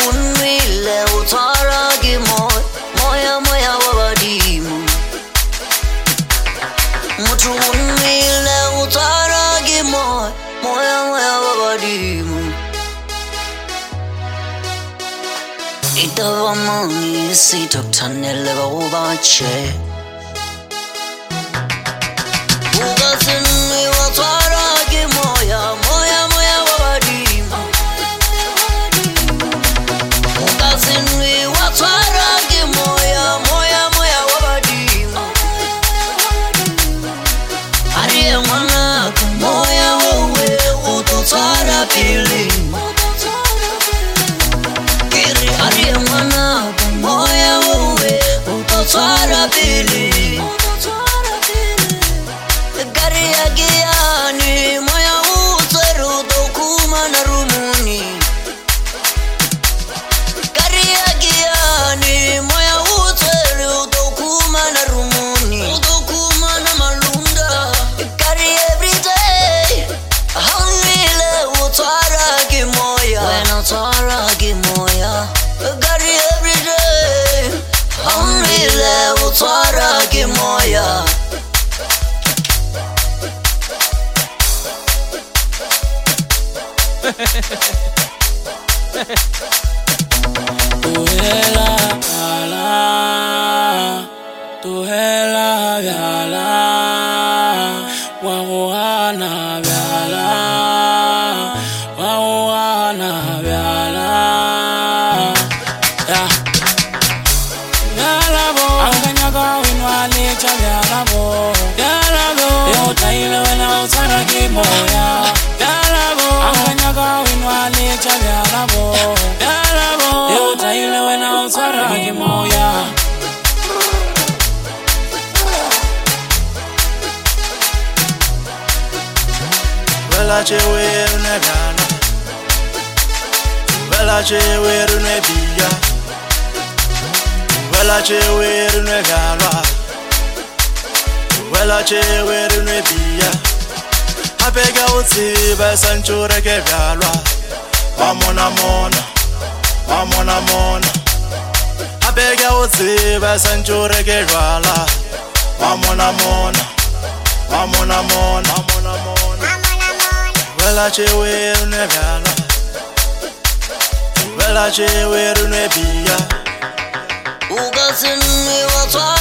unwile utwaragi moya moya wabadimu. Mutu unwile utwaragi moya moya wabadimu. Itavamani sitoktanele bache. Ugazinwi watwaragi moya moya wabadimu. Ugazinwi watwaragi moya moya wabadimu. Ariye mwana moya wewe ututwara pili. Kiri ariye mwana moya wewe ututwara pili. Gari ya giani moya utweru dokuma na rumuni. Gari ya giani moya utweru dokuma na rumuni. Dokuma na malunda. Gari everyday hanwile utwaragi moya. When utwaragi moya. Gari everyday hanwile utwaragi moya. Tuhela vyala wawana vyala vyala bo anganyaga winwale cha vyala bo yo taile wena utwaragi moya. Anganyaga winwale cha vyala bo yo taile wena utwaragi moya. Vela cheweru ne vyala, vela cheweru ne biya, vela cheweru ne vyala, vela cheweru ne biya. Apega utsiba sanchure ke vyalwa, wamona mona. Apega utsiba sanchure ke vyala, wamona mona. Vela cheweru ne vyala, vela cheweru ne biya. Ugazinwi watwaragi